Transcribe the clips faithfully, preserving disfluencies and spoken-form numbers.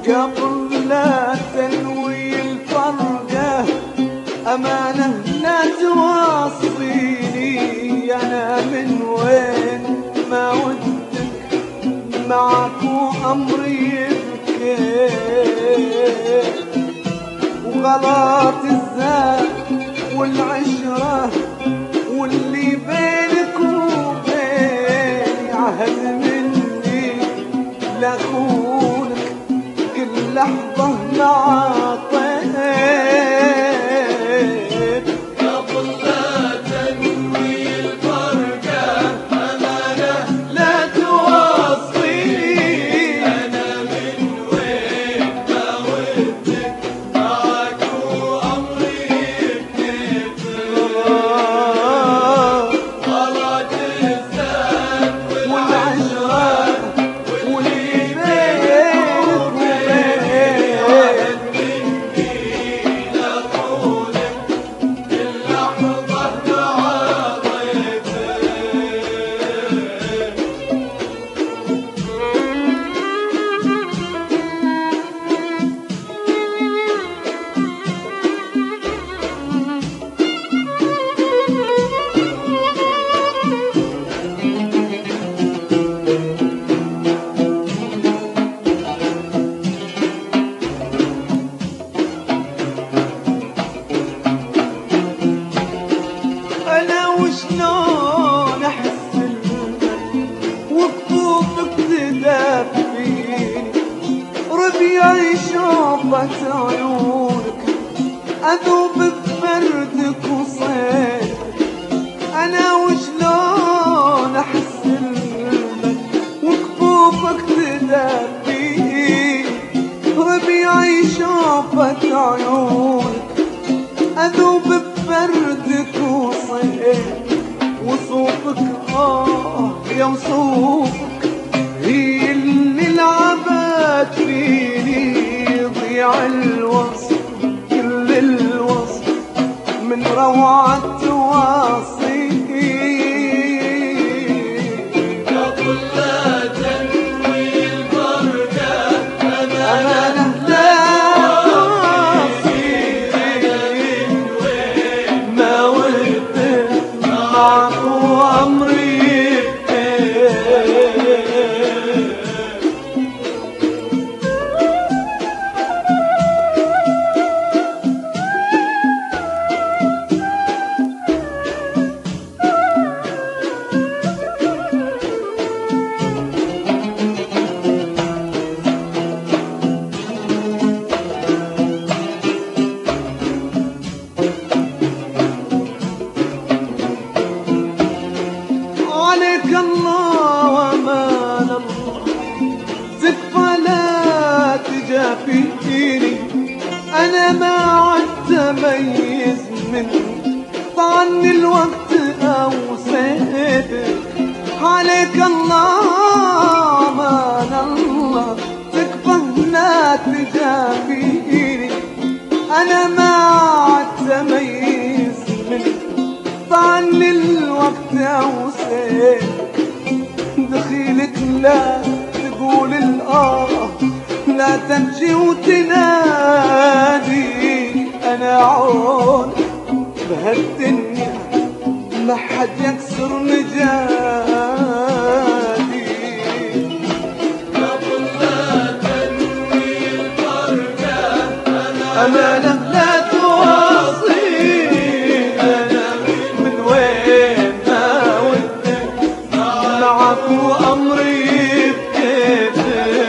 قبل لا تنوي الفرقة أمانة لا توصيني أنا من وين ما ودك معك وأمري بكيت وغلط الزاد والعشرة واللي بينك وبيني عهد مني لأخونك كل لحظة نعطيت قبل لا تنوي الفرقة أمانة لا توصيني أنا من وين ما ودك معك وأمري بكيف غلط الزاد والعشرة واللي بينك وبيني عهد مني لأخونك كل لحظة نعطيت أنا وشلون أحس المن وبطوفك تدفيني ربيعي شوفت عيونك أذوب ببردك وصيدك أنا وشلون أحس المن وكفوفك تدفيني ربيعي شوفت عيونك أذوب ببردك وصيد وصوفك آه يا وصوفك هي اللي لعبت فيني ضيع الوصف كل الوصف من روعة تواصيك قبل لا تنوي الفرقة أمانة أمانة لا ما ودك معك وأمري بكيت عليك الله وأمان الله تكفى لا تجافيني أنا ما عدت أميز منك طعني الوقت أو سيدك عليك الله وأمان الله تكفى لا تجافيني أنا ما عدت أميز منك طعني الوقت أوسيك دخيلك لا تقول الآه لا تمشي وتنادي أنا عون بهالدنيا ما حد يكسر نجادي قبل لا تنوي الفرقة أمانة لا توصي أنا من وين ما ودك معك وأمري بكيفك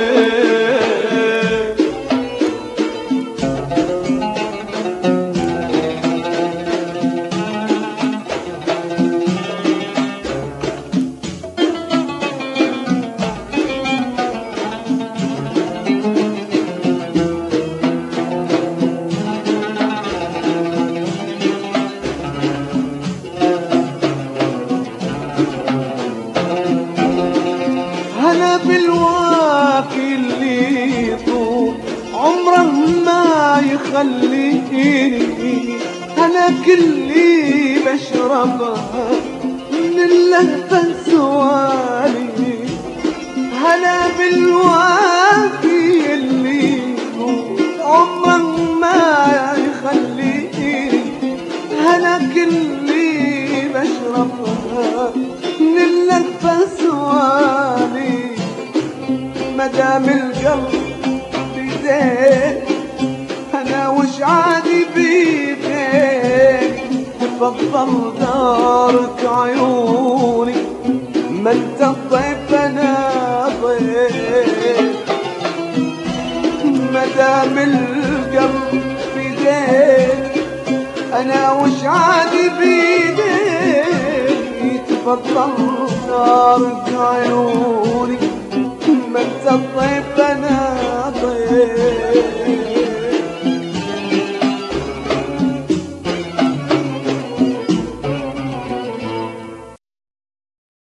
هلا بالوافي اللي طول عمره ما يخليني أنا كلي بشربها من اللهفة سوالي هلا بالوافي اللي مدام القلب بيديك انا وش عادي بيديك تفضل دارك عيوني ما انت الضيف انا ضيف مدام القلب بيديك انا وش عادي بيديك تفضل دارك عيوني ما انت الضيف انا ضيف